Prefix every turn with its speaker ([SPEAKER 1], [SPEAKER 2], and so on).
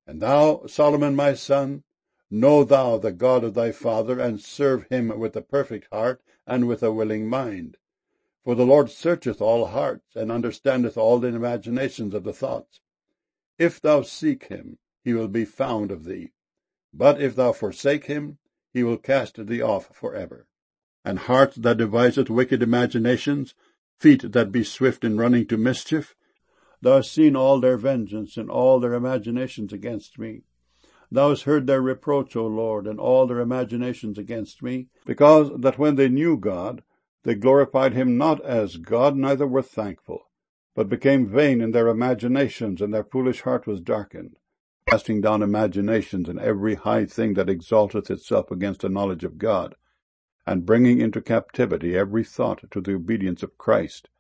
[SPEAKER 1] And thou, Solomon my son, know thou the God of thy father, and serve him with a perfect heart and with a willing mind. For the Lord searcheth all hearts, and understandeth all the imaginations of the thoughts. If thou seek him, he will be found of thee. But if thou forsake him, he will cast thee off for ever. And heart that deviseth wicked imaginations, feet that be swift in running to mischief, thou hast seen all their vengeance and all their imaginations against me. Thou hast heard their reproach, O Lord, and all their imaginations against me, because that when they knew God, they glorified him not as God, neither were thankful, but became vain in their imaginations, and their foolish heart was darkened, casting down imaginations and every high thing that exalteth itself against the knowledge of God, and bringing into captivity every thought to the obedience of Christ,